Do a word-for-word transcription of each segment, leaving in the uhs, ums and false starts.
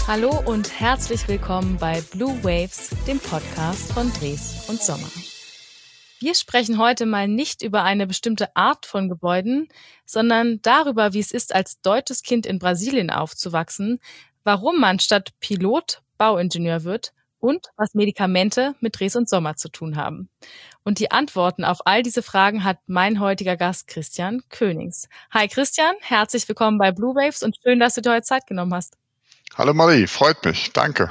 Hallo und herzlich willkommen bei Blue Waves, dem Podcast von Dres und Sommer. Wir sprechen heute mal nicht über eine bestimmte Art von Gebäuden, sondern darüber, wie es ist, als deutsches Kind in Brasilien aufzuwachsen, warum man statt Pilot Bauingenieur wird und was Medikamente mit Dres und Sommer zu tun haben. Und die Antworten auf all diese Fragen hat mein heutiger Gast Christian Königs. Hi Christian, herzlich willkommen bei Blue Waves und schön, dass du dir heute Zeit genommen hast. Hallo Marie, freut mich, danke.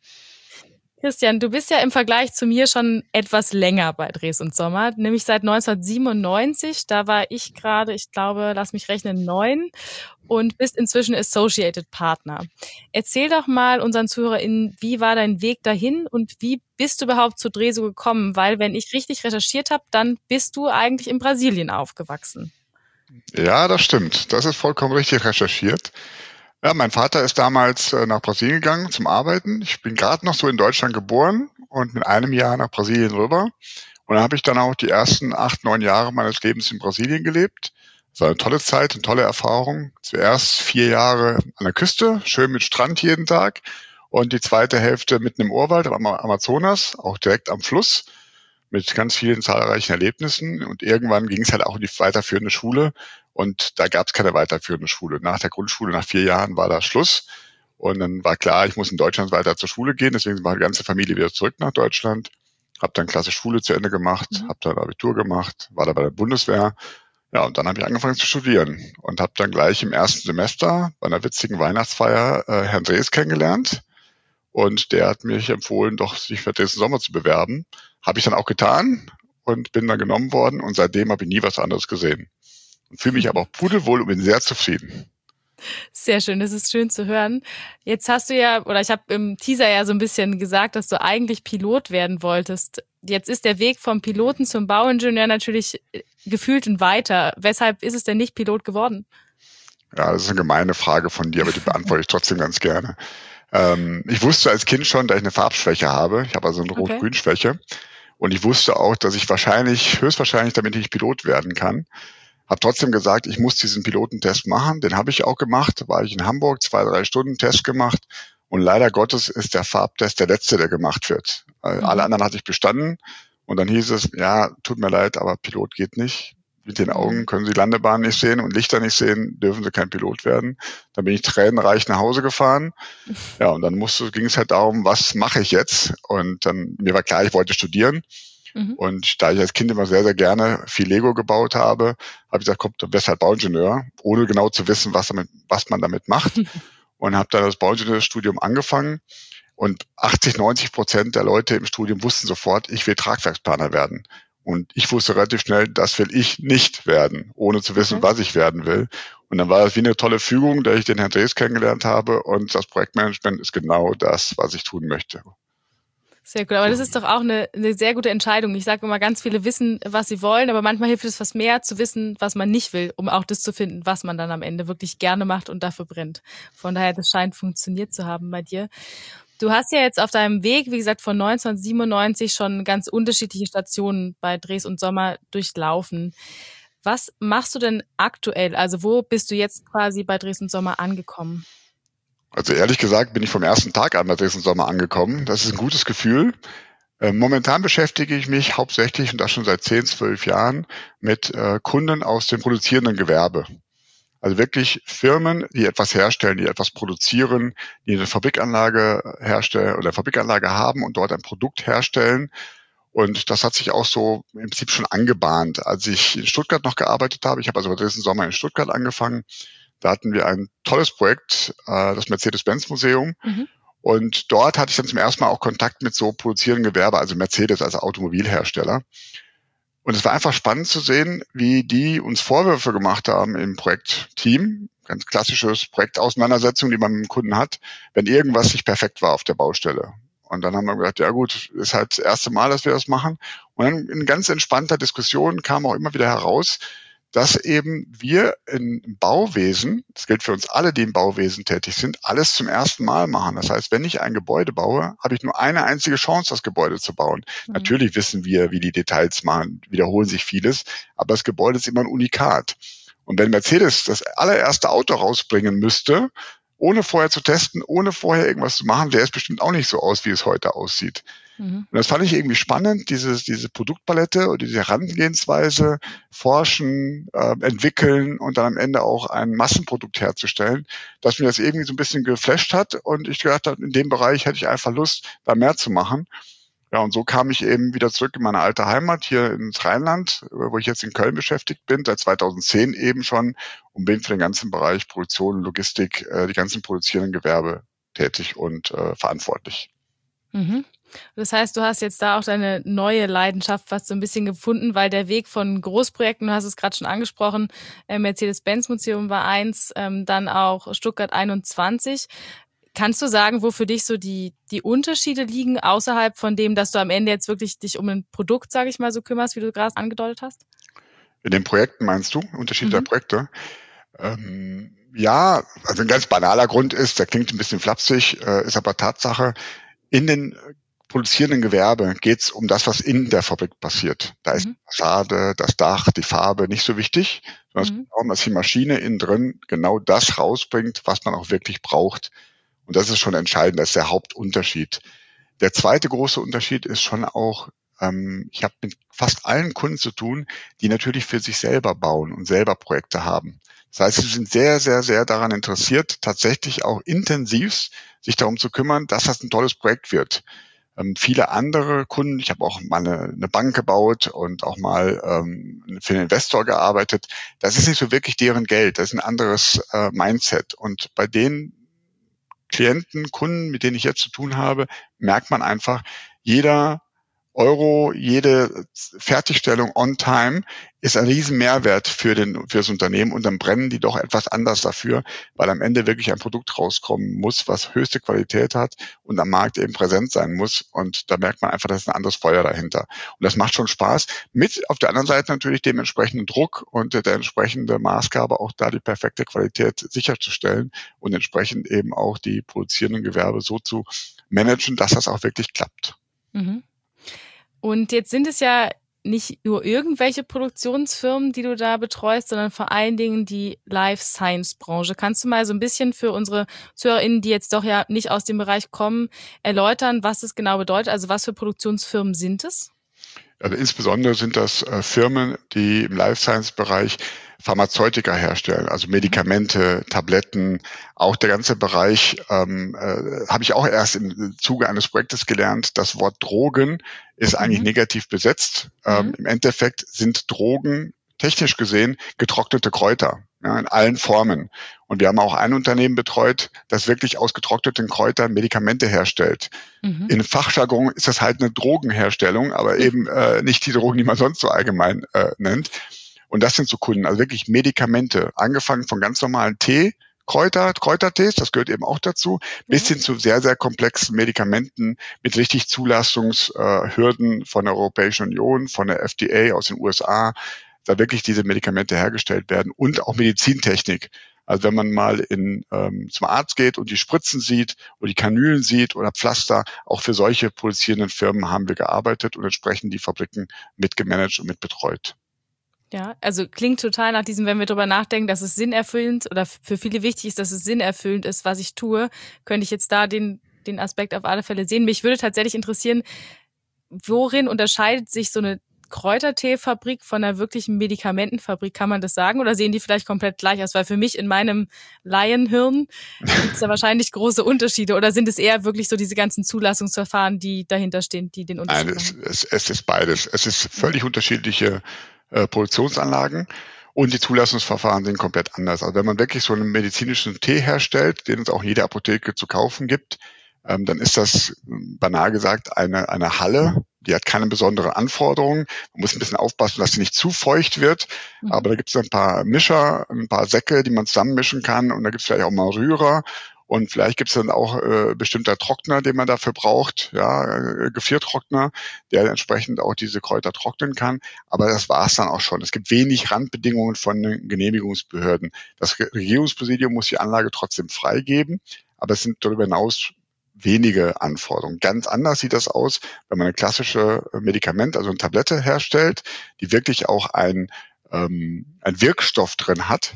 Christian, du bist ja im Vergleich zu mir schon etwas länger bei Dres und Sommer, nämlich seit neunzehnhundertsiebenundneunzig. Da war ich gerade, ich glaube, lass mich rechnen, neun und bist inzwischen Associated Partner. Erzähl doch mal unseren ZuhörerInnen, wie war dein Weg dahin und wie bist du überhaupt zu Dreso gekommen? Weil, wenn ich richtig recherchiert habe, dann bist du eigentlich in Brasilien aufgewachsen. Ja, das stimmt. Das ist vollkommen richtig recherchiert. Ja, mein Vater ist damals äh, nach Brasilien gegangen zum Arbeiten. Ich bin gerade noch so in Deutschland geboren und mit einem Jahr nach Brasilien rüber. Und dann habe ich dann auch die ersten acht, neun Jahre meines Lebens in Brasilien gelebt. Das war eine tolle Zeit, eine tolle Erfahrung. Zuerst vier Jahre an der Küste, schön mit Strand jeden Tag. Und die zweite Hälfte mitten im Urwald, am Amazonas, auch direkt am Fluss, mit ganz vielen zahlreichen Erlebnissen. Und irgendwann ging es halt auch in die weiterführende Schule. Und da gab es keine weiterführende Schule. Nach der Grundschule, nach vier Jahren, war da Schluss. Und dann war klar, ich muss in Deutschland weiter zur Schule gehen. Deswegen war die ganze Familie wieder zurück nach Deutschland. Habe dann Klasse Schule zu Ende gemacht, mhm. habe dann Abitur gemacht, war da bei der Bundeswehr. Ja, und dann habe ich angefangen zu studieren und habe dann gleich im ersten Semester bei einer witzigen Weihnachtsfeier äh, Herrn Dres kennengelernt. Und der hat mich empfohlen, doch sich für Dres und Sommer zu bewerben. Habe ich dann auch getan und bin dann genommen worden. Und seitdem habe ich nie was anderes gesehen. Und fühle mich aber auch pudelwohl und bin sehr zufrieden. Sehr schön, das ist schön zu hören. Jetzt hast du ja, oder ich habe im Teaser ja so ein bisschen gesagt, dass du eigentlich Pilot werden wolltest. Jetzt ist der Weg vom Piloten zum Bauingenieur natürlich gefühlt ein weiter. Weshalb ist es denn nicht Pilot geworden? Ja, das ist eine gemeine Frage von dir, aber die beantworte ich trotzdem ganz gerne. Ähm, ich wusste als Kind schon, dass ich eine Farbschwäche habe. Ich habe also eine Okay. Rot-Grün-Schwäche. Und ich wusste auch, dass ich wahrscheinlich, höchstwahrscheinlich damit nicht Pilot werden kann. Habe trotzdem gesagt, ich muss diesen Pilotentest machen. Den habe ich auch gemacht. Da war ich in Hamburg, zwei, drei Stunden Test gemacht. Und leider Gottes ist der Farbtest der letzte, der gemacht wird. Mhm. Alle anderen hatte ich bestanden. Und dann hieß es, ja, tut mir leid, aber Pilot geht nicht. Mit den Augen können Sie Landebahnen nicht sehen und Lichter nicht sehen, dürfen Sie kein Pilot werden. Dann bin ich tränenreich nach Hause gefahren. Ja, und dann musste, ging es halt darum, was mache ich jetzt? Und dann, mir war klar, ich wollte studieren. Mhm. Und da ich als Kind immer sehr, sehr gerne viel Lego gebaut habe, habe ich gesagt, komm, du bist halt Bauingenieur, ohne genau zu wissen, was damit, was man damit macht. Und habe dann das Bauingenieurstudium angefangen. Und achtzig, neunzig Prozent der Leute im Studium wussten sofort, ich will Tragwerksplaner werden. Und ich wusste relativ schnell, das will ich nicht werden, ohne zu wissen, okay, was ich werden will. Und dann war das wie eine tolle Fügung, da ich den Herrn Dres kennengelernt habe. Und das Projektmanagement ist genau das, was ich tun möchte. Sehr gut, aber das ist doch auch eine, eine sehr gute Entscheidung. Ich sage immer, ganz viele wissen, was sie wollen, aber manchmal hilft es was mehr zu wissen, was man nicht will, um auch das zu finden, was man dann am Ende wirklich gerne macht und dafür brennt. Von daher, das scheint funktioniert zu haben bei dir. Du hast ja jetzt auf deinem Weg, wie gesagt, von neunzehnhundertsiebenundneunzig schon ganz unterschiedliche Stationen bei Dres und Sommer durchlaufen. Was machst du denn aktuell? Also wo bist du jetzt quasi bei Dres und Sommer angekommen? Also ehrlich gesagt bin ich vom ersten Tag an bei Dres und Sommer angekommen. Das ist ein gutes Gefühl. Momentan beschäftige ich mich hauptsächlich, und das schon seit zehn, zwölf Jahren, mit Kunden aus dem produzierenden Gewerbe. Also wirklich Firmen, die etwas herstellen, die etwas produzieren, die eine Fabrikanlage herstellen oder eine Fabrikanlage haben und dort ein Produkt herstellen. Und das hat sich auch so im Prinzip schon angebahnt. Als ich in Stuttgart noch gearbeitet habe, ich habe also bei Dres und Sommer in Stuttgart angefangen, da hatten wir ein tolles Projekt, das Mercedes-Benz-Museum. Mhm. Und dort hatte ich dann zum ersten Mal auch Kontakt mit so produzierenden Gewerbe, also Mercedes als Automobilhersteller. Und es war einfach spannend zu sehen, wie die uns Vorwürfe gemacht haben im Projektteam. Ganz klassisches Projektauseinandersetzung, die man mit dem Kunden hat, wenn irgendwas nicht perfekt war auf der Baustelle. Und dann haben wir gesagt, ja gut, ist halt das erste Mal, dass wir das machen. Und dann in ganz entspannter Diskussion kam auch immer wieder heraus, dass eben wir im Bauwesen, das gilt für uns alle, die im Bauwesen tätig sind, alles zum ersten Mal machen. Das heißt, wenn ich ein Gebäude baue, habe ich nur eine einzige Chance, das Gebäude zu bauen. Mhm. Natürlich wissen wir, wie die Details machen, wiederholen sich vieles, aber das Gebäude ist immer ein Unikat. Und wenn Mercedes das allererste Auto rausbringen müsste, ohne vorher zu testen, ohne vorher irgendwas zu machen, sähe es bestimmt auch nicht so aus, wie es heute aussieht. Mhm. Und das fand ich irgendwie spannend, dieses, diese Produktpalette oder diese Herangehensweise, forschen, äh, entwickeln und dann am Ende auch ein Massenprodukt herzustellen, dass mir das irgendwie so ein bisschen geflasht hat und ich gedacht habe, in dem Bereich hätte ich einfach Lust, da mehr zu machen. Ja, und so kam ich eben wieder zurück in meine alte Heimat hier ins Rheinland, wo ich jetzt in Köln beschäftigt bin, seit zweitausendzehn eben schon und bin für den ganzen Bereich Produktion und Logistik, äh, die ganzen produzierenden Gewerbe tätig und äh, verantwortlich. Mhm. Das heißt, du hast jetzt da auch deine neue Leidenschaft fast so ein bisschen gefunden, weil der Weg von Großprojekten, du hast es gerade schon angesprochen, äh, Mercedes-Benz-Museum war eins, ähm, dann auch Stuttgart einundzwanzig. Kannst du sagen, wo für dich so die die Unterschiede liegen, außerhalb von dem, dass du am Ende jetzt wirklich dich um ein Produkt, sage ich mal, so kümmerst, wie du gerade angedeutet hast? In den Projekten meinst du? Unterschied mhm. der Projekte? Ähm, ja, also ein ganz banaler Grund ist, der klingt ein bisschen flapsig, äh, ist aber Tatsache, in den produzierenden Gewerbe geht es um das, was in der Fabrik passiert. Da mhm. ist die Fassade, das Dach, die Farbe nicht so wichtig, sondern mhm. es geht darum, dass die Maschine innen drin genau das rausbringt, was man auch wirklich braucht. Und das ist schon entscheidend, das ist der Hauptunterschied. Der zweite große Unterschied ist schon auch, ähm, ich habe mit fast allen Kunden zu tun, die natürlich für sich selber bauen und selber Projekte haben. Das heißt, sie sind sehr, sehr, sehr daran interessiert, tatsächlich auch intensiv sich darum zu kümmern, dass das ein tolles Projekt wird. Ähm, viele andere Kunden, ich habe auch mal eine, eine Bank gebaut und auch mal ähm, für einen Investor gearbeitet, das ist nicht so wirklich deren Geld, das ist ein anderes äh, Mindset. Und bei denen Klienten, Kunden, mit denen ich jetzt zu tun habe, merkt man einfach, jeder Euro, jede Fertigstellung on time ist ein riesen Mehrwert für den, für das Unternehmen und dann brennen die doch etwas anders dafür, weil am Ende wirklich ein Produkt rauskommen muss, was höchste Qualität hat und am Markt eben präsent sein muss und da merkt man einfach, das ist ein anderes Feuer dahinter und das macht schon Spaß mit auf der anderen Seite natürlich dem entsprechenden Druck und der entsprechende Maßgabe auch da die perfekte Qualität sicherzustellen und entsprechend eben auch die produzierenden Gewerbe so zu managen, dass das auch wirklich klappt. Mhm. Und jetzt sind es ja nicht nur irgendwelche Produktionsfirmen, die du da betreust, sondern vor allen Dingen die Life-Science-Branche. Kannst du mal so ein bisschen für unsere ZuhörerInnen, die jetzt doch ja nicht aus dem Bereich kommen, erläutern, was das genau bedeutet? Also was für Produktionsfirmen sind es? Also insbesondere sind das äh, Firmen, die im Life-Science-Bereich Pharmazeutika herstellen, also Medikamente, Tabletten, auch der ganze Bereich, ähm, äh, habe ich auch erst im Zuge eines Projektes gelernt, das Wort Drogen ist eigentlich mhm. negativ besetzt. Ähm, mhm. Im Endeffekt sind Drogen technisch gesehen getrocknete Kräuter, ja, in allen Formen. Und wir haben auch ein Unternehmen betreut, das wirklich aus getrockneten Kräutern Medikamente herstellt. Mhm. In Fachjargon ist das halt eine Drogenherstellung, aber eben äh, nicht die Drogen, die man sonst so allgemein äh, nennt. Und das sind so Kunden, also wirklich Medikamente, angefangen von ganz normalen Tee, Kräuter, Kräutertees, das gehört eben auch dazu, bis hin zu sehr, sehr komplexen Medikamenten mit richtig Zulassungshürden von der Europäischen Union, von der F D A aus den U S A, da wirklich diese Medikamente hergestellt werden und auch Medizintechnik. Also wenn man mal in, ähm, zum Arzt geht und die Spritzen sieht oder die Kanülen sieht oder Pflaster, auch für solche produzierenden Firmen haben wir gearbeitet und entsprechend die Fabriken mitgemanagt und mitbetreut. Ja, also klingt total nach diesem, wenn wir drüber nachdenken, dass es sinnerfüllend oder für viele wichtig ist, dass es sinnerfüllend ist, was ich tue, könnte ich jetzt da den, den Aspekt auf alle Fälle sehen. Mich würde tatsächlich interessieren, worin unterscheidet sich so eine Kräuterteefabrik von einer wirklichen Medikamentenfabrik, kann man das sagen? Oder sehen die vielleicht komplett gleich aus? Weil für mich in meinem Laienhirn gibt es da wahrscheinlich große Unterschiede. Oder sind es eher wirklich so diese ganzen Zulassungsverfahren, die dahinter stehen, die den Unterschied Nein, machen? Es, es, es ist beides. Es ist völlig unterschiedliche äh, Produktionsanlagen und die Zulassungsverfahren sind komplett anders. Also wenn man wirklich so einen medizinischen Tee herstellt, den es auch in jeder Apotheke zu kaufen gibt, ähm, dann ist das, banal gesagt, eine, eine Halle. Die hat keine besonderen Anforderungen. Man muss ein bisschen aufpassen, dass sie nicht zu feucht wird. Mhm. Aber da gibt es ein paar Mischer, ein paar Säcke, die man zusammenmischen kann. Und da gibt es vielleicht auch mal Rührer. Und vielleicht gibt es dann auch äh, bestimmter Trockner, den man dafür braucht, ja, äh, Gefriertrockner, der entsprechend auch diese Kräuter trocknen kann. Aber das war es dann auch schon. Es gibt wenig Randbedingungen von den Genehmigungsbehörden. Das Regierungspräsidium muss die Anlage trotzdem freigeben, aber es sind darüber hinaus wenige Anforderungen. Ganz anders sieht das aus, wenn man eine klassische Medikament, also eine Tablette herstellt, die wirklich auch ein, ähm, ein Wirkstoff drin hat,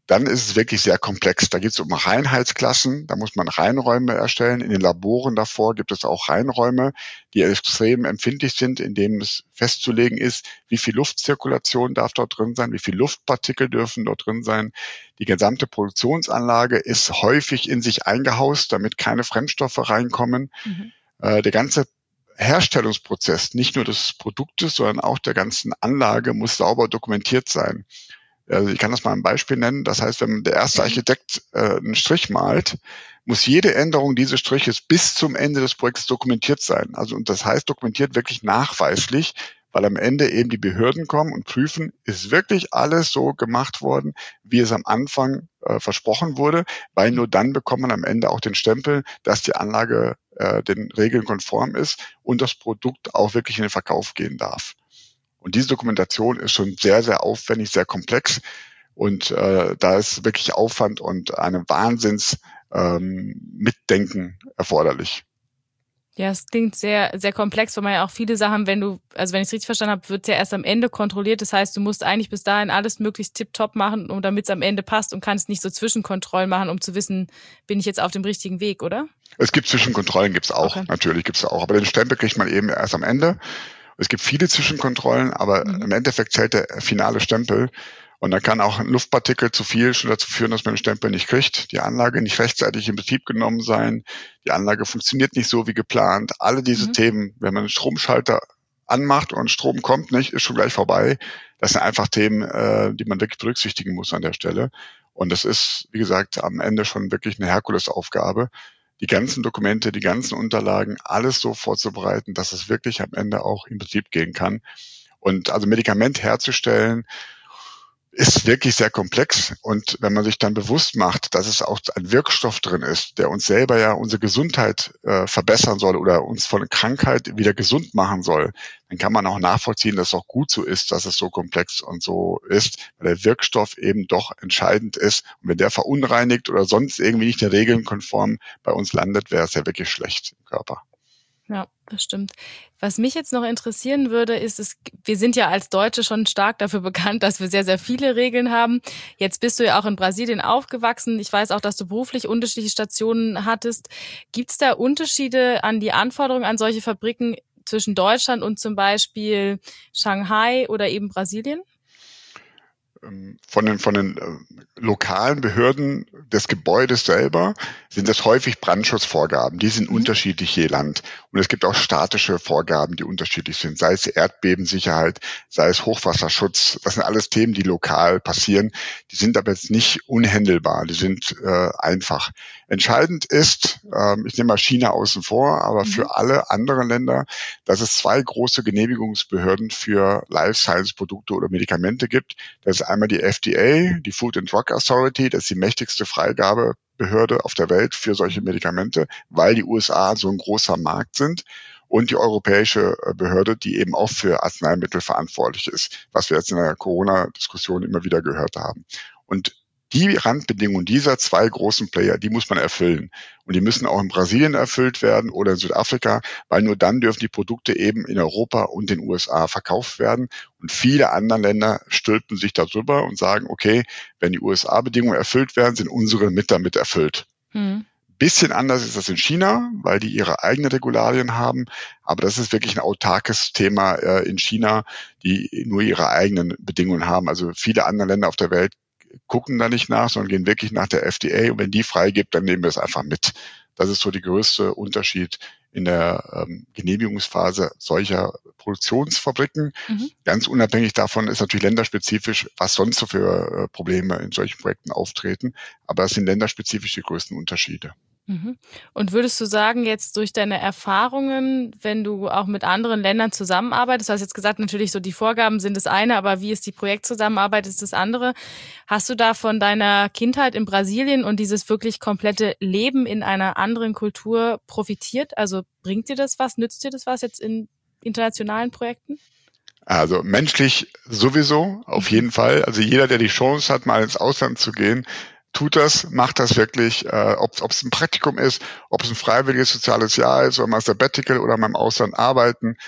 dann ist es wirklich sehr komplex. Da geht es um Reinheitsklassen, da muss man Reinräume erstellen. In den Laboren davor gibt es auch Reinräume, die extrem empfindlich sind, indem es festzulegen ist, wie viel Luftzirkulation darf dort drin sein, wie viel Luftpartikel dürfen dort drin sein. Die gesamte Produktionsanlage ist häufig in sich eingehaust, damit keine Fremdstoffe reinkommen. Mhm. Äh, der ganze Herstellungsprozess, nicht nur des Produktes, sondern auch der ganzen Anlage muss sauber dokumentiert sein. Also ich kann das mal ein Beispiel nennen. Das heißt, wenn der erste Architekt äh, einen Strich malt, muss jede Änderung dieses Striches bis zum Ende des Projekts dokumentiert sein. Also und das heißt dokumentiert wirklich nachweislich, weil am Ende eben die Behörden kommen und prüfen, ist wirklich alles so gemacht worden, wie es am Anfang äh, versprochen wurde, weil nur dann bekommt man am Ende auch den Stempel, dass die Anlage äh, den Regeln konform ist und das Produkt auch wirklich in den Verkauf gehen darf. Und diese Dokumentation ist schon sehr, sehr aufwendig, sehr komplex. Und äh, da ist wirklich Aufwand und eine Wahnsinns ähm, Mitdenken erforderlich. Ja, es klingt sehr, sehr komplex, weil man ja auch viele Sachen, wenn du, also wenn ich es richtig verstanden habe, wird es ja erst am Ende kontrolliert. Das heißt, du musst eigentlich bis dahin alles möglichst tipptopp machen, um damit es am Ende passt und kannst nicht so Zwischenkontrollen machen, um zu wissen, bin ich jetzt auf dem richtigen Weg, oder? Es gibt Zwischenkontrollen, gibt es auch, okay. Natürlich gibt es auch. Aber den Stempel kriegt man eben erst am Ende. Es gibt viele Zwischenkontrollen, aber mhm. im Endeffekt zählt der finale Stempel. Und dann kann auch ein Luftpartikel zu viel schon dazu führen, dass man den Stempel nicht kriegt, die Anlage nicht rechtzeitig in Betrieb genommen sein, die Anlage funktioniert nicht so wie geplant. Alle diese mhm. Themen, wenn man einen Stromschalter anmacht und Strom kommt nicht, ist schon gleich vorbei. Das sind einfach Themen, äh, die man wirklich berücksichtigen muss an der Stelle. Und das ist, wie gesagt, am Ende schon wirklich eine Herkulesaufgabe, die ganzen Dokumente, die ganzen Unterlagen, alles so vorzubereiten, dass es wirklich am Ende auch in Betrieb gehen kann. Und also Medikament herzustellen, ist wirklich sehr komplex. Und wenn man sich dann bewusst macht, dass es auch ein Wirkstoff drin ist, der uns selber ja unsere Gesundheit äh, verbessern soll oder uns von Krankheit wieder gesund machen soll, dann kann man auch nachvollziehen, dass es auch gut so ist, dass es so komplex und so ist, weil der Wirkstoff eben doch entscheidend ist. Und wenn der verunreinigt oder sonst irgendwie nicht den Regeln konform bei uns landet, wäre es ja wirklich schlecht im Körper. Ja, das stimmt. Was mich jetzt noch interessieren würde, ist, es, wir sind ja als Deutsche schon stark dafür bekannt, dass wir sehr, sehr viele Regeln haben. Jetzt bist du ja auch in Brasilien aufgewachsen. Ich weiß auch, dass du beruflich unterschiedliche Stationen hattest. Gibt es da Unterschiede an die Anforderungen an solche Fabriken zwischen Deutschland und zum Beispiel Shanghai oder eben Brasilien? Von den, von den äh, lokalen Behörden des Gebäudes selber sind das häufig Brandschutzvorgaben. Die sind mhm. unterschiedlich je Land. Und es gibt auch statische Vorgaben, die unterschiedlich sind. Sei es Erdbebensicherheit, sei es Hochwasserschutz. Das sind alles Themen, die lokal passieren. Die sind aber jetzt nicht unhändelbar. Die sind äh, einfach. Entscheidend ist, äh, ich nehme mal China außen vor, aber mhm. für alle anderen Länder, dass es zwei große Genehmigungsbehörden für Life-Science-Produkte oder Medikamente gibt. Das ist einmal die F D A, die Food and Drug Authority, das ist die mächtigste Freigabebehörde auf der Welt für solche Medikamente, weil die U S A so ein großer Markt sind, und die europäische Behörde, die eben auch für Arzneimittel verantwortlich ist, was wir jetzt in der Corona-Diskussion immer wieder gehört haben. Und die Randbedingungen dieser zwei großen Player, die muss man erfüllen. Und die müssen auch in Brasilien erfüllt werden oder in Südafrika, weil nur dann dürfen die Produkte eben in Europa und den U S A verkauft werden. Und viele andere Länder stülpen sich darüber und sagen, okay, wenn die U S A-Bedingungen erfüllt werden, sind unsere mit damit erfüllt. Hm. Bisschen anders ist das in China, weil die ihre eigenen Regularien haben. Aber das ist wirklich ein autarkes Thema äh, in China, die nur ihre eigenen Bedingungen haben. Also viele andere Länder auf der Welt gucken da nicht nach, sondern gehen wirklich nach der F D A, und wenn die freigibt, dann nehmen wir es einfach mit. Das ist so der größte Unterschied in der ähm, Genehmigungsphase solcher Produktionsfabriken. Mhm. Ganz unabhängig davon ist natürlich länderspezifisch, was sonst so für äh, Probleme in solchen Projekten auftreten, aber es sind länderspezifisch die größten Unterschiede. Mhm. Und würdest du sagen, jetzt durch deine Erfahrungen, wenn du auch mit anderen Ländern zusammenarbeitest, du hast jetzt gesagt, natürlich so die Vorgaben sind das eine, aber wie ist die Projektzusammenarbeit, ist das andere. Hast du da von deiner Kindheit in Brasilien und dieses wirklich komplette Leben in einer anderen Kultur profitiert? Also bringt dir das was, nützt dir das was jetzt in internationalen Projekten? Also menschlich sowieso, auf jeden Fall. Also jeder, der die Chance hat, mal ins Ausland zu gehen, tut das, macht das wirklich, äh, ob es ein Praktikum ist, ob es ein freiwilliges soziales Jahr ist oder mal Sabbatical oder mal im Ausland arbeiten.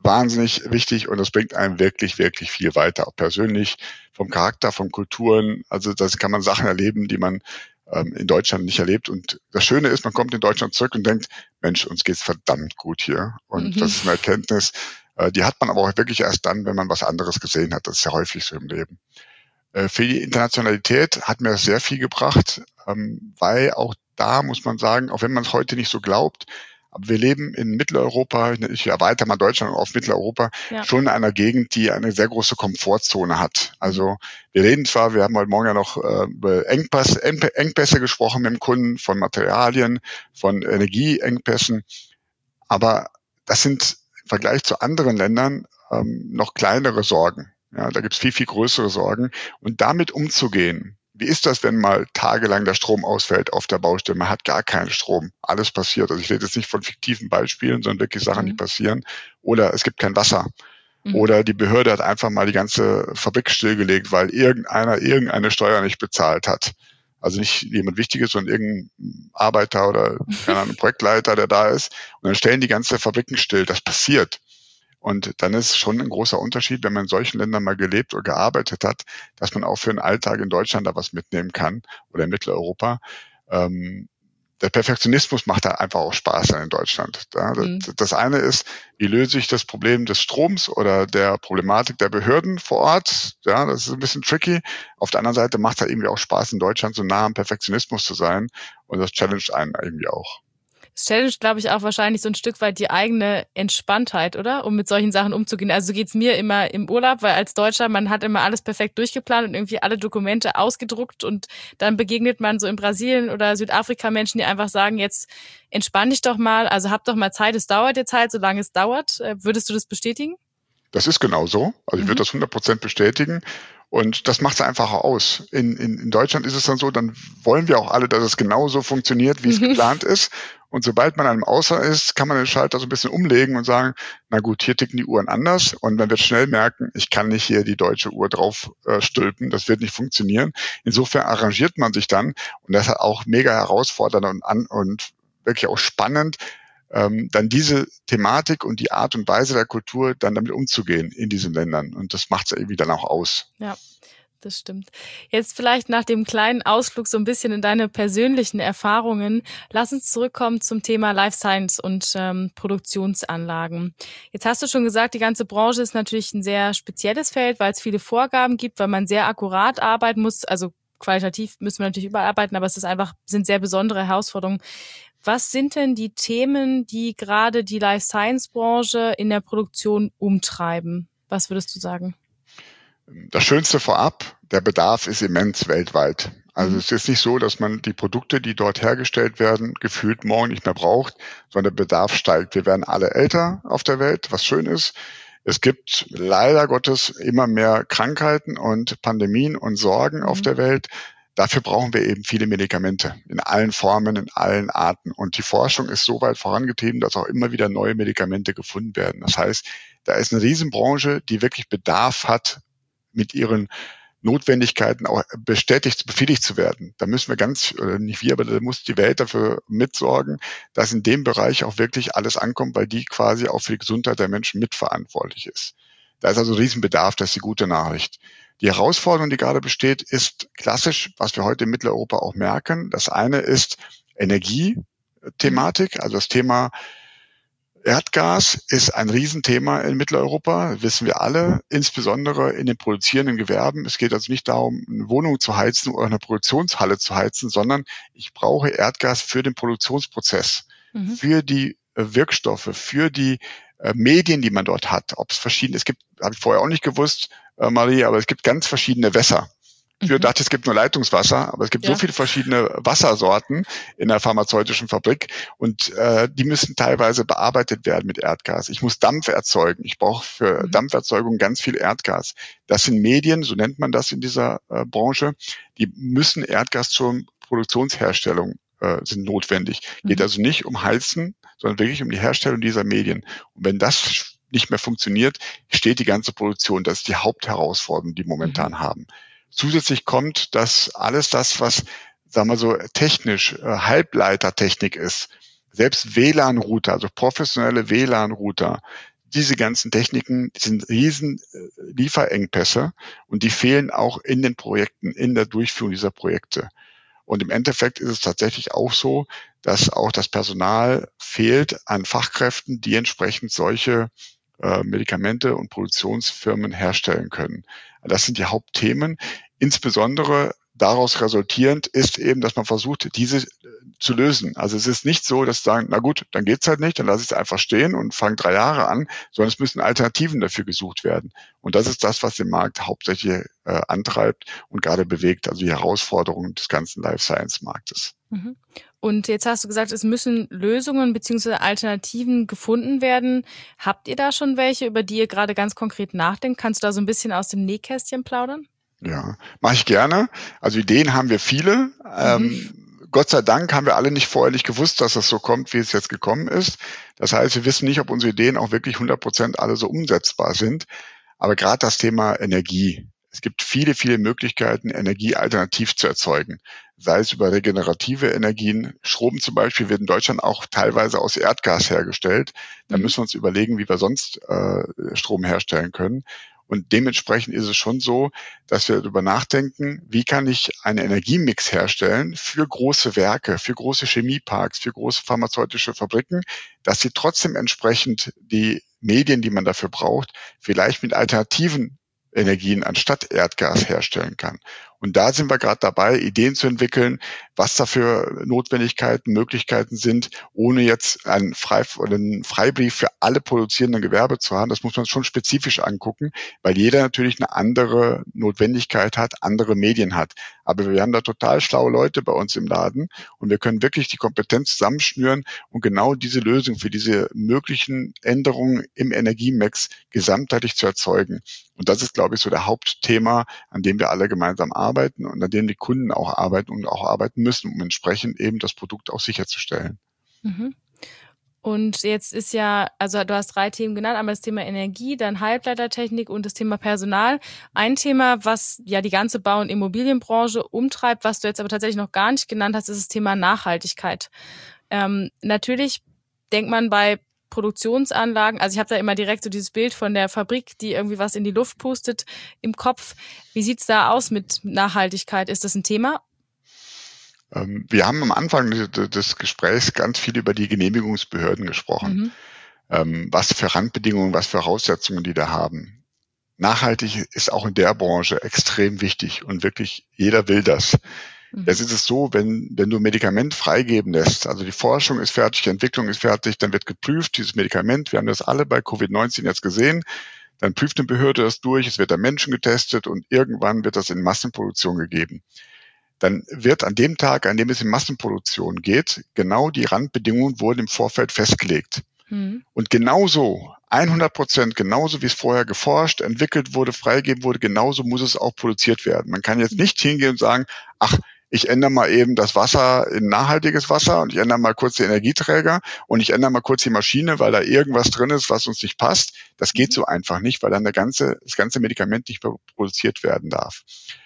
wahnsinnig wichtig und das bringt einem wirklich, wirklich viel weiter, auch persönlich, vom Charakter, von Kulturen. Also das kann man Sachen erleben, die man ähm, in Deutschland nicht erlebt. Und das Schöne ist, man kommt in Deutschland zurück und denkt, Mensch, uns geht's verdammt gut hier. Und mhm. das ist eine Erkenntnis, äh, die hat man aber auch wirklich erst dann, wenn man was anderes gesehen hat. Das ist ja häufig so im Leben. Äh, für die Internationalität hat mir das sehr viel gebracht, ähm, weil auch da muss man sagen, auch wenn man es heute nicht so glaubt, aber wir leben in Mitteleuropa, ich erweitere mal Deutschland auf Mitteleuropa, ja. schon in einer Gegend, die eine sehr große Komfortzone hat. Also wir reden zwar, wir haben heute Morgen ja noch äh, über Engpass, Engpässe gesprochen mit dem Kunden, von Materialien, von Energieengpässen, aber das sind im Vergleich zu anderen Ländern ähm, noch kleinere Sorgen. Ja, da gibt's viel, viel größere Sorgen. Und damit umzugehen, wie ist das, wenn mal tagelang der Strom ausfällt auf der Baustelle? Man hat gar keinen Strom. Alles passiert. Also ich rede jetzt nicht von fiktiven Beispielen, sondern wirklich Sachen, mhm. die passieren. Oder es gibt kein Wasser. Mhm. Oder die Behörde hat einfach mal die ganze Fabrik stillgelegt, weil irgendeiner irgendeine Steuer nicht bezahlt hat. Also nicht jemand Wichtiges, sondern irgendein Arbeiter oder keine Ahnung, Projektleiter, der da ist. Und dann stellen die ganze Fabriken still. Das passiert. Und dann ist schon ein großer Unterschied, wenn man in solchen Ländern mal gelebt oder gearbeitet hat, dass man auch für den Alltag in Deutschland da was mitnehmen kann oder in Mitteleuropa. Ähm, der Perfektionismus macht da einfach auch Spaß in Deutschland. Ja, das, mhm. das eine ist, wie löse ich das Problem des Stroms oder der Problematik der Behörden vor Ort? Ja, das ist ein bisschen tricky. Auf der anderen Seite macht es halt irgendwie auch Spaß, in Deutschland so nah am Perfektionismus zu sein. Und das challenged einen irgendwie auch. Es challenge, glaube ich, auch wahrscheinlich so ein Stück weit die eigene Entspanntheit, oder? Um mit solchen Sachen umzugehen. Also so geht's mir immer im Urlaub, weil als Deutscher, man hat immer alles perfekt durchgeplant und irgendwie alle Dokumente ausgedruckt und dann begegnet man so in Brasilien oder Südafrika Menschen, die einfach sagen, jetzt entspann dich doch mal, also hab doch mal Zeit, es dauert jetzt halt, solange es dauert. Würdest du das bestätigen? Das ist genau so. Also ich mhm. würde das hundert Prozent bestätigen. Und das macht es einfach aus. In, in, in Deutschland ist es dann so, dann wollen wir auch alle, dass es genauso funktioniert, wie es mhm. geplant ist. Und sobald man einem Außer ist, kann man den Schalter so ein bisschen umlegen und sagen, na gut, hier ticken die Uhren anders. Und man wird schnell merken, ich kann nicht hier die deutsche Uhr drauf äh, stülpen. Das wird nicht funktionieren. Insofern arrangiert man sich dann. Und das ist auch mega herausfordernd und, an, und wirklich auch spannend, ähm, dann diese Thematik und die Art und Weise der Kultur dann damit umzugehen in diesen Ländern. Und das macht es irgendwie dann auch aus. Ja, das stimmt. Jetzt vielleicht nach dem kleinen Ausflug so ein bisschen in deine persönlichen Erfahrungen. Lass uns zurückkommen zum Thema Life Science und ähm, Produktionsanlagen. Jetzt hast du schon gesagt, die ganze Branche ist natürlich ein sehr spezielles Feld, weil es viele Vorgaben gibt, weil man sehr akkurat arbeiten muss. Also qualitativ müssen wir natürlich überall arbeiten, aber es ist einfach, sind sehr besondere Herausforderungen. Was sind denn die Themen, die gerade die Life Science Branche in der Produktion umtreiben? Was würdest du sagen? Das Schönste vorab, der Bedarf ist immens weltweit. Also mhm. es ist nicht so, dass man die Produkte, die dort hergestellt werden, gefühlt morgen nicht mehr braucht, sondern der Bedarf steigt. Wir werden alle älter auf der Welt, was schön ist. Es gibt leider Gottes immer mehr Krankheiten und Pandemien und Sorgen mhm. auf der Welt. Dafür brauchen wir eben viele Medikamente in allen Formen, in allen Arten. Und die Forschung ist so weit vorangetrieben, dass auch immer wieder neue Medikamente gefunden werden. Das heißt, da ist eine Riesenbranche, die wirklich Bedarf hat, mit ihren Notwendigkeiten auch bestätigt, befriedigt zu werden. Da müssen wir ganz, oder nicht wir, aber da muss die Welt dafür mitsorgen, dass in dem Bereich auch wirklich alles ankommt, weil die quasi auch für die Gesundheit der Menschen mitverantwortlich ist. Da ist also ein Riesenbedarf, das ist die gute Nachricht. Die Herausforderung, die gerade besteht, ist klassisch, was wir heute in Mitteleuropa auch merken. Das eine ist Energiethematik, also das Thema Erdgas ist ein Riesenthema in Mitteleuropa, das wissen wir alle, insbesondere in den produzierenden Gewerben. Es geht also nicht darum, eine Wohnung zu heizen oder eine Produktionshalle zu heizen, sondern ich brauche Erdgas für den Produktionsprozess, mhm. für die Wirkstoffe, für die äh, Medien, die man dort hat. Ob es verschiedene, es gibt, habe ich vorher auch nicht gewusst, äh, Marie, aber es gibt ganz verschiedene Wässer. Früher mhm. dachte ich, es gibt nur Leitungswasser, aber es gibt ja. so viele verschiedene Wassersorten in der pharmazeutischen Fabrik und äh, die müssen teilweise bearbeitet werden mit Erdgas. Ich muss Dampf erzeugen. Ich brauche für mhm. Dampferzeugung ganz viel Erdgas. Das sind Medien, so nennt man das in dieser äh, Branche, die müssen Erdgas zur Produktionsherstellung äh, sind notwendig. Mhm. Geht also nicht um Heizen, sondern wirklich um die Herstellung dieser Medien. Und wenn das nicht mehr funktioniert, steht die ganze Produktion. Das ist die Hauptherausforderung, die wir momentan mhm. haben. Zusätzlich kommt, dass alles das, was, sagen wir so, technisch äh, Halbleitertechnik ist, selbst W L A N-Router, also professionelle W L A N-Router, diese ganzen Techniken sind riesen Lieferengpässe und die fehlen auch in den Projekten, in der Durchführung dieser Projekte. Und im Endeffekt ist es tatsächlich auch so, dass auch das Personal fehlt an Fachkräften, die entsprechend solche äh, Medikamente und Produktionsfirmen herstellen können. Das sind die Hauptthemen. Insbesondere daraus resultierend ist eben, dass man versucht, diese zu lösen. Also es ist nicht so, dass sie sagen, na gut, dann geht's halt nicht, dann lasse ich es einfach stehen und fange drei Jahre an, sondern es müssen Alternativen dafür gesucht werden. Und das ist das, was den Markt hauptsächlich äh, antreibt und gerade bewegt, also die Herausforderungen des ganzen Life-Science-Marktes. Mhm. Und jetzt hast du gesagt, es müssen Lösungen bzw. Alternativen gefunden werden. Habt ihr da schon welche, über die ihr gerade ganz konkret nachdenkt? Kannst du da so ein bisschen aus dem Nähkästchen plaudern? Ja, mache ich gerne. Also Ideen haben wir viele. Mhm. Ähm, Gott sei Dank haben wir alle nicht vorher nicht gewusst, dass das so kommt, wie es jetzt gekommen ist. Das heißt, wir wissen nicht, ob unsere Ideen auch wirklich hundert Prozent alle so umsetzbar sind. Aber gerade das Thema Energie. Es gibt viele, viele Möglichkeiten, Energie alternativ zu erzeugen. Sei es über regenerative Energien. Strom zum Beispiel wird in Deutschland auch teilweise aus Erdgas hergestellt. Da müssen wir uns überlegen, wie wir sonst äh, Strom herstellen können. Und dementsprechend ist es schon so, dass wir darüber nachdenken, wie kann ich einen Energiemix herstellen für große Werke, für große Chemieparks, für große pharmazeutische Fabriken, dass sie trotzdem entsprechend die Medien, die man dafür braucht, vielleicht mit alternativen Energien anstatt Erdgas herstellen kann. Und da sind wir gerade dabei, Ideen zu entwickeln, was dafür Notwendigkeiten, Möglichkeiten sind, ohne jetzt einen, Frei, oder einen Freibrief für alle produzierenden Gewerbe zu haben. Das muss man schon spezifisch angucken, weil jeder natürlich eine andere Notwendigkeit hat, andere Medien hat. Aber wir haben da total schlaue Leute bei uns im Laden und wir können wirklich die Kompetenz zusammenschnüren und genau diese Lösung für diese möglichen Änderungen im Energiemix gesamtheitlich zu erzeugen. Und das ist, glaube ich, so der Hauptthema, an dem wir alle gemeinsam arbeiten und an dem die Kunden auch arbeiten und auch arbeiten müssen, um entsprechend eben das Produkt auch sicherzustellen. Mhm. Und jetzt ist ja, also du hast drei Themen genannt, einmal das Thema Energie, dann Halbleitertechnik und das Thema Personal. Ein Thema, was ja die ganze Bau- und Immobilienbranche umtreibt, was du jetzt aber tatsächlich noch gar nicht genannt hast, ist das Thema Nachhaltigkeit. Ähm, natürlich denkt man bei Produktionsanlagen, also ich habe da immer direkt so dieses Bild von der Fabrik, die irgendwie was in die Luft pustet, im Kopf. Wie sieht's da aus mit Nachhaltigkeit? Ist das ein Thema? Wir haben am Anfang des Gesprächs ganz viel über die Genehmigungsbehörden gesprochen. Mhm. Was für Randbedingungen, was für Voraussetzungen die da haben. Nachhaltig ist auch in der Branche extrem wichtig und wirklich jeder will das. Mhm. Jetzt ist es so, wenn, wenn du ein Medikament freigeben lässt, also die Forschung ist fertig, die Entwicklung ist fertig, dann wird geprüft, dieses Medikament, wir haben das alle bei Covid neunzehn jetzt gesehen, dann prüft eine Behörde das durch, es wird an Menschen getestet und irgendwann wird das in Massenproduktion gegeben. Dann wird an dem Tag, an dem es in Massenproduktion geht, genau die Randbedingungen wurden im Vorfeld festgelegt. Mhm. Und genauso, hundert Prozent, genauso wie es vorher geforscht, entwickelt wurde, freigegeben wurde, genauso muss es auch produziert werden. Man kann jetzt nicht hingehen und sagen, ach, ich ändere mal eben das Wasser in nachhaltiges Wasser und ich ändere mal kurz den Energieträger und ich ändere mal kurz die Maschine, weil da irgendwas drin ist, was uns nicht passt. Das geht so einfach nicht, weil dann der ganze, das ganze Medikament nicht mehr produziert werden darf.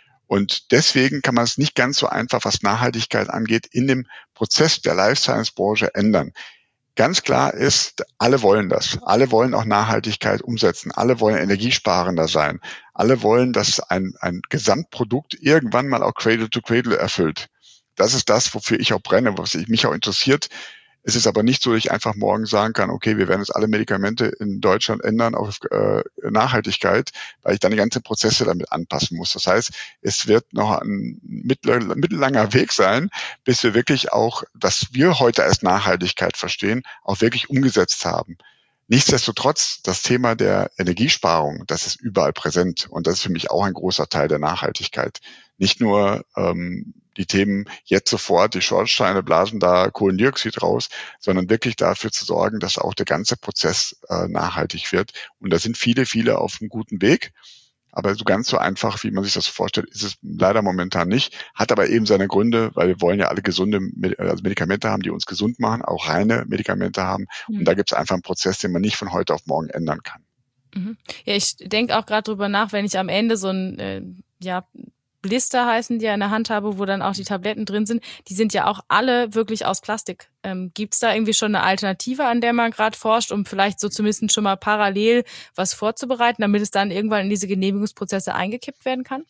Und deswegen kann man es nicht ganz so einfach, was Nachhaltigkeit angeht, in dem Prozess der Life-Science-Branche ändern. Ganz klar ist, alle wollen das. Alle wollen auch Nachhaltigkeit umsetzen. Alle wollen energiesparender sein. Alle wollen, dass ein, ein Gesamtprodukt irgendwann mal auch Cradle to Cradle erfüllt. Das ist das, wofür ich auch brenne, was mich auch interessiert. Es ist aber nicht so, dass ich einfach morgen sagen kann, okay, wir werden jetzt alle Medikamente in Deutschland ändern auf äh, Nachhaltigkeit, weil ich dann die ganzen Prozesse damit anpassen muss. Das heißt, es wird noch ein mittler, mittellanger Weg sein, bis wir wirklich auch, was wir heute als Nachhaltigkeit verstehen, auch wirklich umgesetzt haben. Nichtsdestotrotz, das Thema der Energiesparung, das ist überall präsent und das ist für mich auch ein großer Teil der Nachhaltigkeit. Nicht nur ähm, die Themen jetzt sofort, die Schornsteine blasen da Kohlendioxid raus, sondern wirklich dafür zu sorgen, dass auch der ganze Prozess äh, nachhaltig wird. Und da sind viele, viele auf einem guten Weg. Aber so ganz so einfach, wie man sich das vorstellt, ist es leider momentan nicht. Hat aber eben seine Gründe, weil wir wollen ja alle gesunde also Medikamente haben, die uns gesund machen, auch reine Medikamente haben. Mhm. Und da gibt es einfach einen Prozess, den man nicht von heute auf morgen ändern kann. Mhm. Ja, ich denke auch gerade drüber nach, wenn ich am Ende so ein äh, ja Blister heißen die ja in der Handhabe, wo dann auch die Tabletten drin sind, die sind ja auch alle wirklich aus Plastik. Ähm, gibt's da irgendwie schon eine Alternative, an der man gerade forscht, um vielleicht so zumindest schon mal parallel was vorzubereiten, damit es dann irgendwann in diese Genehmigungsprozesse eingekippt werden kann?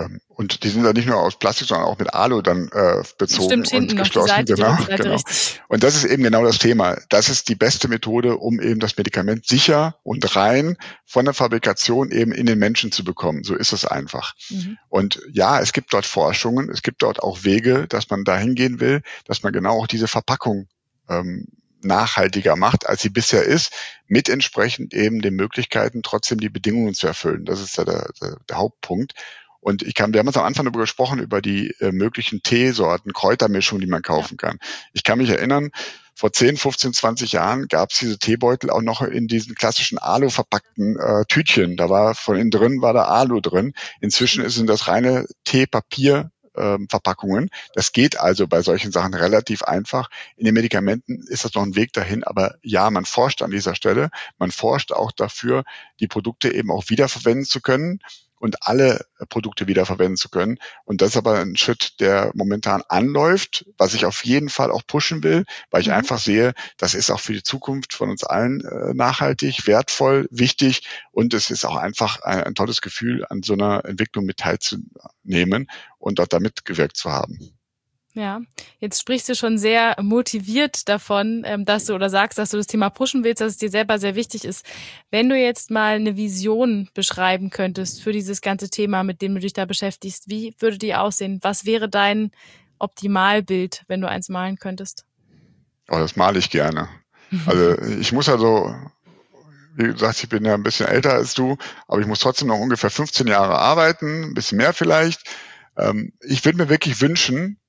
Und die sind dann nicht nur aus Plastik, sondern auch mit Alu dann äh, bezogen. Stimmt, und geschlossen. Seite, genau, genau. Und das ist eben genau das Thema. Das ist die beste Methode, um eben das Medikament sicher und rein von der Fabrikation eben in den Menschen zu bekommen. So ist es einfach. Mhm. Und ja, es gibt dort Forschungen, es gibt dort auch Wege, dass man dahin gehen will, dass man genau auch diese Verpackung ähm, nachhaltiger macht, als sie bisher ist, mit entsprechend eben den Möglichkeiten, trotzdem die Bedingungen zu erfüllen. Das ist ja der, der, der Hauptpunkt. Und ich kann, wir haben uns am Anfang darüber gesprochen, über die äh, möglichen Teesorten, Kräutermischungen, die man kaufen kann. Ich kann mich erinnern, vor zehn, fünfzehn, zwanzig Jahren gab es diese Teebeutel auch noch in diesen klassischen Alu verpackten äh, Tütchen. Da war von innen drin, war da Alu drin. Inzwischen sind das reine Teepapier. Verpackungen. Das geht also bei solchen Sachen relativ einfach. In den Medikamenten ist das noch ein Weg dahin, aber ja, man forscht an dieser Stelle. Man forscht auch dafür, die Produkte eben auch wiederverwenden zu können und alle Produkte wiederverwenden zu können. Und das ist aber ein Schritt, der momentan anläuft, was ich auf jeden Fall auch pushen will, weil ich mhm. einfach sehe, das ist auch für die Zukunft von uns allen äh, nachhaltig, wertvoll, wichtig und es ist auch einfach ein, ein tolles Gefühl, an so einer Entwicklung mit teilzunehmen und dort da mitgewirkt zu haben. Ja, jetzt sprichst du schon sehr motiviert davon, dass du oder sagst, dass du das Thema pushen willst, dass es dir selber sehr wichtig ist. Wenn du jetzt mal eine Vision beschreiben könntest für dieses ganze Thema, mit dem du dich da beschäftigst, wie würde die aussehen? Was wäre dein Optimalbild, wenn du eins malen könntest? Oh, das male ich gerne. Also ich muss also, wie gesagt, ich bin ja ein bisschen älter als du, aber ich muss trotzdem noch ungefähr fünfzehn Jahre arbeiten, ein bisschen mehr vielleicht. Ich würde mir wirklich wünschen,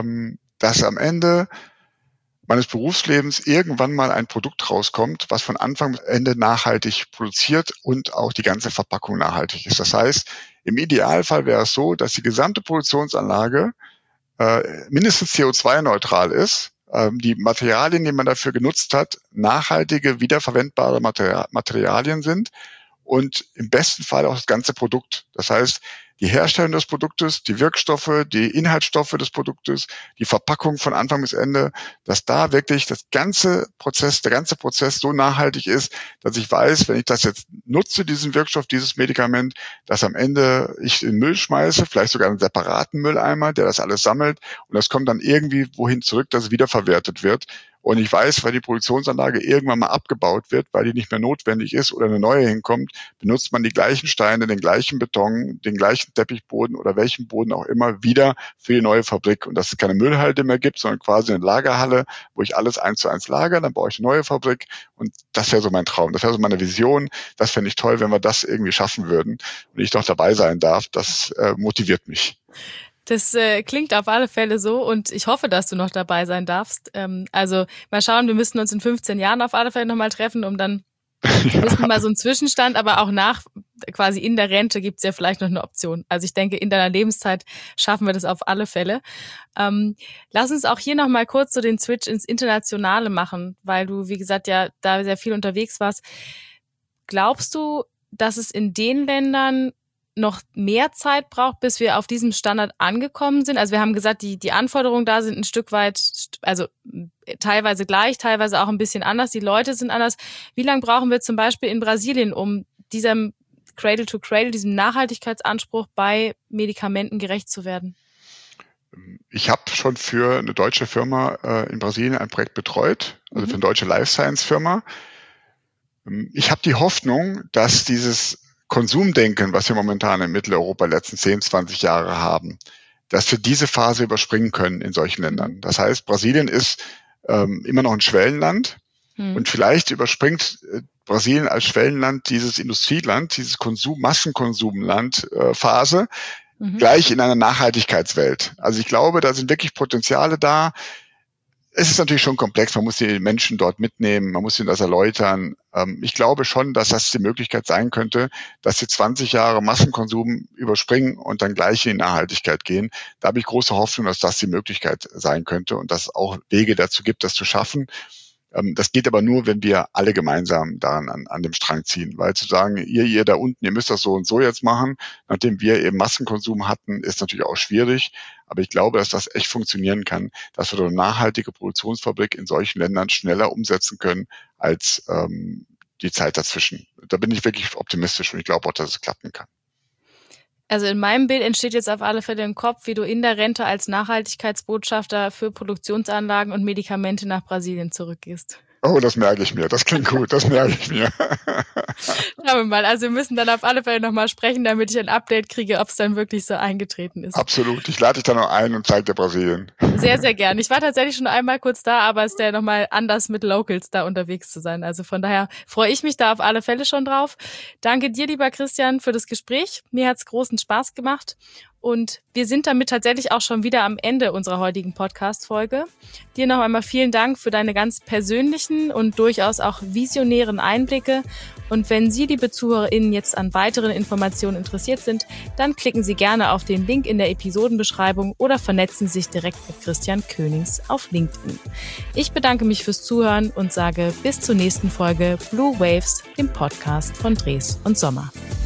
dass am Ende meines Berufslebens irgendwann mal ein Produkt rauskommt, was von Anfang bis Ende nachhaltig produziert und auch die ganze Verpackung nachhaltig ist. Das heißt, im Idealfall wäre es so, dass die gesamte Produktionsanlage äh, mindestens C O zwei neutral ist, äh, die Materialien, die man dafür genutzt hat, nachhaltige, wiederverwendbare Materie- Materialien sind und im besten Fall auch das ganze Produkt. Das heißt, die Herstellung des Produktes, die Wirkstoffe, die Inhaltsstoffe des Produktes, die Verpackung von Anfang bis Ende, dass da wirklich das ganze Prozess, der ganze Prozess so nachhaltig ist, dass ich weiß, wenn ich das jetzt nutze, diesen Wirkstoff, dieses Medikament, dass am Ende ich in den Müll schmeiße, vielleicht sogar einen separaten Mülleimer, der das alles sammelt und das kommt dann irgendwie wohin zurück, dass es wiederverwertet wird. Und ich weiß, weil die Produktionsanlage irgendwann mal abgebaut wird, weil die nicht mehr notwendig ist oder eine neue hinkommt, benutzt man die gleichen Steine, den gleichen Beton, den gleichen Teppichboden oder welchen Boden auch immer wieder für die neue Fabrik. Und dass es keine Müllhalde mehr gibt, sondern quasi eine Lagerhalle, wo ich alles eins zu eins lagere, dann baue ich eine neue Fabrik. Und das wäre so mein Traum, das wäre so meine Vision. Das fände ich toll, wenn wir das irgendwie schaffen würden und ich noch dabei sein darf. Das äh, motiviert mich. Das äh, klingt auf alle Fälle so und ich hoffe, dass du noch dabei sein darfst. Ähm, also mal schauen, wir müssten uns in fünfzehn Jahren auf alle Fälle nochmal treffen, um dann ja. ein bisschen mal so einen Zwischenstand, aber auch nach quasi in der Rente gibt's ja vielleicht noch eine Option. Also ich denke, in deiner Lebenszeit schaffen wir das auf alle Fälle. Ähm, lass uns auch hier nochmal kurz so den Switch ins Internationale machen, weil du, wie gesagt, ja da sehr viel unterwegs warst. Glaubst du, dass es in den Ländern noch mehr Zeit braucht, bis wir auf diesem Standard angekommen sind? Also wir haben gesagt, die die Anforderungen da sind ein Stück weit, also teilweise gleich, teilweise auch ein bisschen anders. Die Leute sind anders. Wie lange brauchen wir zum Beispiel in Brasilien, um diesem Cradle to Cradle, diesem Nachhaltigkeitsanspruch bei Medikamenten gerecht zu werden? Ich habe schon für eine deutsche Firma äh, in Brasilien ein Projekt betreut, also für eine deutsche Life Science Firma. Ich habe die Hoffnung, dass dieses Konsumdenken, was wir momentan in Mitteleuropa letzten zehn, zwanzig Jahre haben, dass wir diese Phase überspringen können in solchen Ländern. Das heißt, Brasilien ist ähm, immer noch ein Schwellenland hm. und vielleicht überspringt äh, Brasilien als Schwellenland dieses Industrieland, dieses Konsum, Massenkonsumland äh, Phase mhm. gleich in einer Nachhaltigkeitswelt. Also ich glaube, da sind wirklich Potenziale da. Es ist natürlich schon komplex, man muss die Menschen dort mitnehmen, man muss ihnen das erläutern. Ich glaube schon, dass das die Möglichkeit sein könnte, dass sie zwanzig Jahre Massenkonsum überspringen und dann gleich in die Nachhaltigkeit gehen. Da habe ich große Hoffnung, dass das die Möglichkeit sein könnte und dass es auch Wege dazu gibt, das zu schaffen. Das geht aber nur, wenn wir alle gemeinsam daran an, an dem Strang ziehen. Weil zu sagen, ihr, ihr da unten, ihr müsst das so und so jetzt machen, nachdem wir eben Massenkonsum hatten, ist natürlich auch schwierig. Aber ich glaube, dass das echt funktionieren kann, dass wir eine nachhaltige Produktionsfabrik in solchen Ländern schneller umsetzen können als ähm, die Zeit dazwischen. Da bin ich wirklich optimistisch und ich glaube auch, dass es klappen kann. Also in meinem Bild entsteht jetzt auf alle Fälle im Kopf, wie du in der Rente als Nachhaltigkeitsbotschafter für Produktionsanlagen und Medikamente nach Brasilien zurückgehst. Oh, das merke ich mir. Das klingt gut. Das merke ich mir. Schauen wir mal. Also wir müssen dann auf alle Fälle nochmal sprechen, damit ich ein Update kriege, ob es dann wirklich so eingetreten ist. Absolut. Ich lade dich dann noch ein und zeige dir Brasilien. Sehr, sehr gern. Ich war tatsächlich schon einmal kurz da, aber es ist ja nochmal anders mit Locals da unterwegs zu sein. Also von daher freue ich mich da auf alle Fälle schon drauf. Danke dir, lieber Christian, für das Gespräch. Mir hat's großen Spaß gemacht. Und wir sind damit tatsächlich auch schon wieder am Ende unserer heutigen Podcast-Folge. Dir noch einmal vielen Dank für deine ganz persönlichen und durchaus auch visionären Einblicke. Und wenn Sie, liebe ZuhörerInnen, jetzt an weiteren Informationen interessiert sind, dann klicken Sie gerne auf den Link in der Episodenbeschreibung oder vernetzen sich direkt mit Christian Königs auf LinkedIn. Ich bedanke mich fürs Zuhören und sage bis zur nächsten Folge Blue Waves, dem Podcast von Dres und Sommer.